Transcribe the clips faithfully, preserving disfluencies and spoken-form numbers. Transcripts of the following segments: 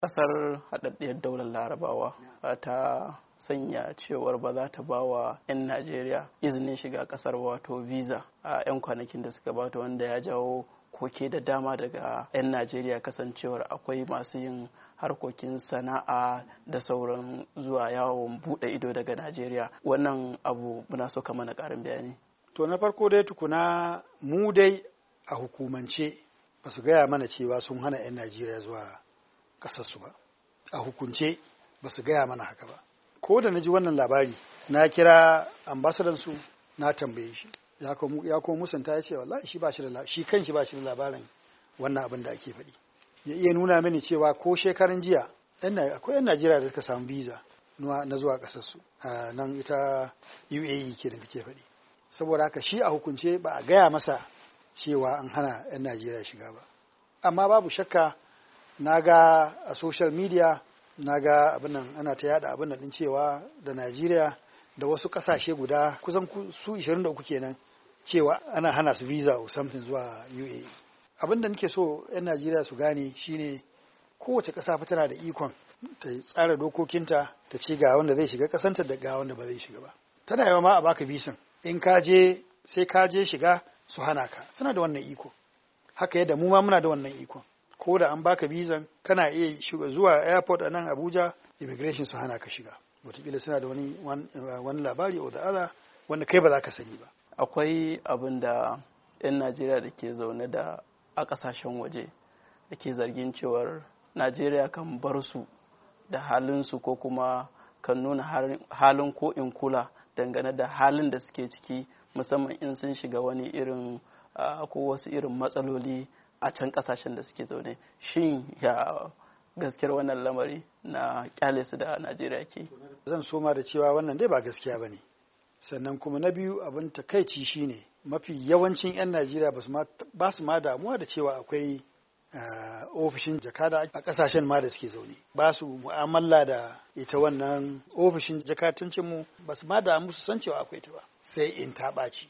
Ƙasar haɗaɗɗiyar daular Larabawa ta sanya cewar ba za ta ba wa 'yan Najeriya izinin shiga ƙasar wato visa a 'yan kwanakin da suka bata, wanda ya jawo koke da dama daga 'yan Najeriya kasancewar akwai masu yin harkokin sana'a da sauran zuwa yawon buɗe ido daga Najeriya. Wannan abu muna so ka mana ƙarin bayani. To na farko dai tukuna mu dai a hukumance ba su gaya mana cewa sun hana 'yan Najeriya zuwa ƙasarsu ba. A hukunce ba su gaya mana haka ba. Ko da na ji wannan labari na kira ambasadansu na tambaye shi. Ya kuma musanta ya ce wallahi shi ba shi da shi kanshi ba shi da labarin wannan abin da ake faɗi. Ya iya nuna mini cewa ko shekaran jiya akwai 'yan Najeriya da suka samu visa na zuwa ƙasarsu a nan ita U A E ke da kake faɗi. Saboda haka shi a hukunce ba a gaya masa cewa an hana 'yan Najeriya shiga ba. Amma babu shakka na ga a social media na ga abin nan ana ta yada abin nan din cewa da Najeriya da wasu ƙasashe guda kusan su ishirin da uku kenan cewa ana hana su visa or something zuwa U A E. Abin da nake so 'yan Najeriya su gane shine kowace ƙasa fa tana da ikon ta tsara dokokinta ta ce ga wanda zai shiga ƙasanta da ga wanda ba zai shiga ba. Tana yawa ma a baka bisan in ka je sai ka je shiga su hana ka, suna da wannan iko. Haka yadda mu ma muna da wannan ikon. Ko da an baka bizan kana iya shiga zuwa airport a nan Abuja, immigration su hana ka shiga. Wataƙila suna da wani wani labari o da ala wanda kai ba za ka sani ba. Akwai abin da 'yan Najeriya da ke zaune da a ƙasashen waje da ke zargin cewar Najeriya kan bar su da halinsu ko kuma kan nuna halin ko in kula dangane da halin da suke ciki, musamman in sun shiga wani irin ko wasu irin matsaloli a can kasashen da suke zaune. Shin ya gaskiyar wannan lamari na kyale su da Najeriya ke? Zan soma da cewa wannan dai ba gaskiya ba ne. Sannan kuma na biyu abin takaici shine mafi yawancin 'yan Najeriya ba su ma damuwa da cewa akwai ofishin jakada a kasashen ma da suke zaune. Ba su mu'amala da ita wannan ofishin jakatancin mu, ba su ma damu su san cewa akwai ta ba. Sai in ta ɓaci.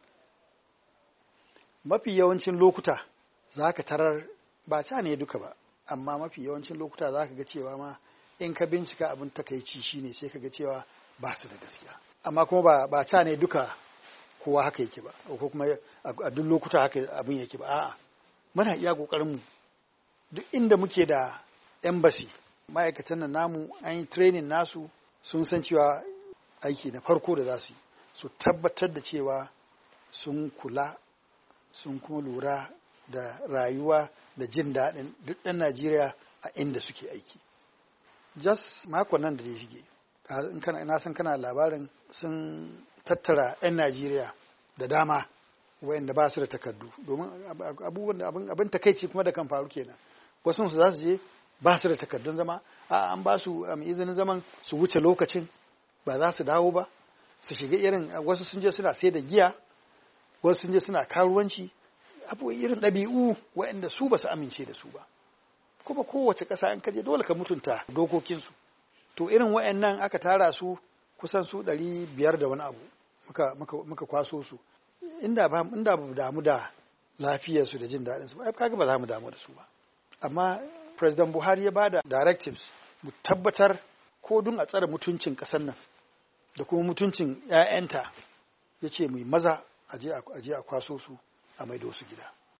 Mafi yawancin lokuta za ka tarar ba ca ne duka ba, amma mafi yawancin lokuta za ka ga cewa ma in ka bincika abin takaici shine sai ka ga cewa ba su da gaskiya. Amma kuma ba ba ca ne duka kowa haka yake ba, ko kuma a duk lokuta haka abin yake ba. A'a, muna iya kokarin mu duk inda muke da embassy, ma'aikatan nan namu an yi training nasu, sun san cewa aiki na farko da za su yi su tabbatar da cewa sun kula sun kuma lura da rayuwa da jin daɗin duk ɗan Najeriya a inda suke aiki. Just makon nan da ya shige, na san kana labarin sun tattara 'yan Najeriya da dama wayanda ba su da takardu, domin abubuwan abin takaici kuma da kan faru kenan. Wasu su za su je ba su da takardun zama, a an ba su izinin zaman su wuce lokacin ba za su dawo ba, su shiga irin wasu sun je suna sai da giya, wasu sun je suna karuwanci, abu irin ɗabi'u waɗanda su ba su amince da su ba. Kuma kowace ƙasa in kaje dole ka mutunta dokokinsu. To irin waɗannan aka tara su kusan su ɗari biyar da wani abu muka, muka, muka kwaso su. Inda ba inda ba damu da lafiyarsu da jin daɗinsu ba, kaga ba za mu damu da su ba. Amma President Buhari ya bada directives mu tabbatar ko dun a tsare mutuncin ƙasar nan da kuma mutuncin 'ya'yanta, ya ce mu yi maza a je a kwaso su a maido su gida.